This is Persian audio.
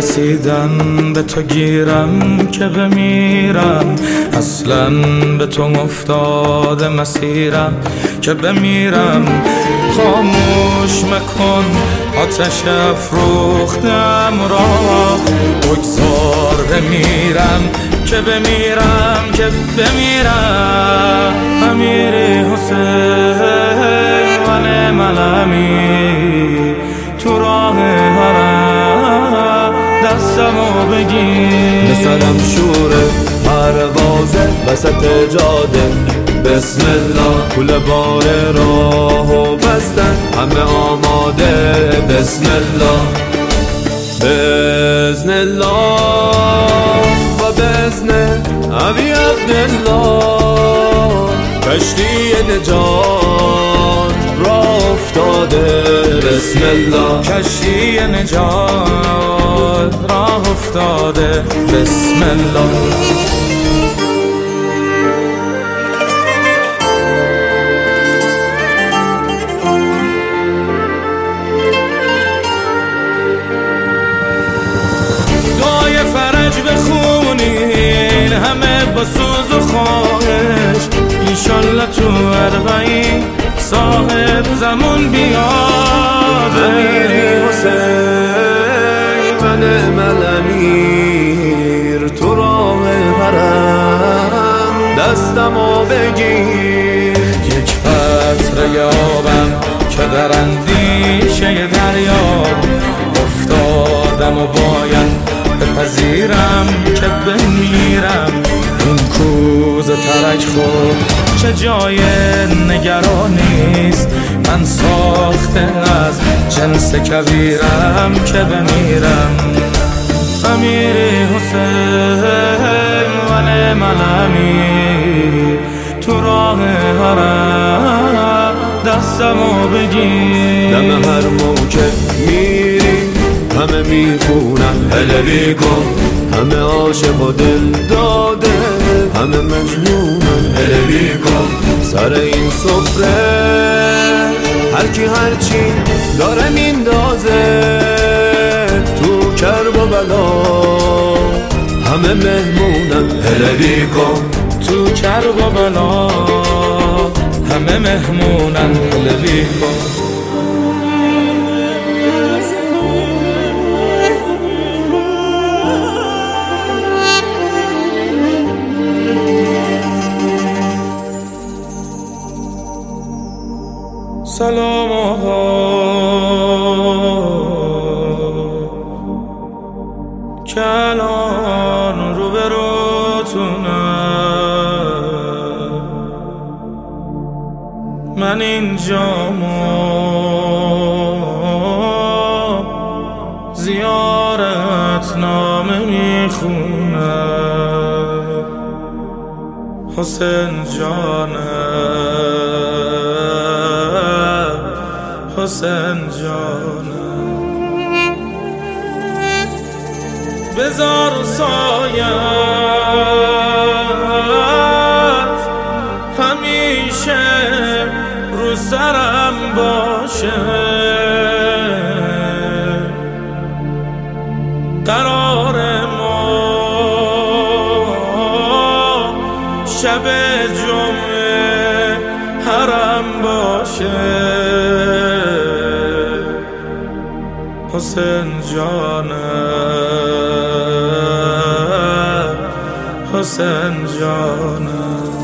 رسیدن به تو گیرم که بمیرم، اصلا به تو افتاده مسیرم که بمیرم. خاموش مکن آتش افروختم را، بگذار بمیرم که بمیرم که بمیرم. امیری حسین من ملمی تو راه حرم دستمو بگیر. مثلم شوره پروازه وسط جاده، بسم الله کل بار راهو بستن همه آماده. بسم الله بزن الله و بزن ابی عبدالله، کشتی نجات راه افتاده. بسم الله کشتی نجات راه افتاده. بسم الله فرج بخونین همه با سوز و خواهش، انشالله تو 40 صاحب زمان بیاد. امیری حسین من الامیر تو راه حرم دستمو بگیر. یک قطره آبم که در اندیشه دریا افتادم و باید بپذیرم که بمیرم. این کوزه ترک خود چه جای نگرانیست، من ساخته از جنس کویرم که بمیرم. امیری حسین من ملمی تو راه حرم دستمو بگیر. دم هر موکب میری همه میخونن هللی کن، همه عاشق و دل داده همه مجنونن هللی کن. سر این سفره هر کی هر چی داره میندازه، تو کرب و بلا همه مهمونن هللی کن. تو کرب و بلا همه مهمونن هللی کن. سلام که الان رو به روتونم، من اینجامو زیارت نامه میخونم. حسین جانم، حسین جانم، بذار سایت همیشه رو سرم باشه. قرار ما شب جمعه حرم باشه. حسین جانم، حسین جانم.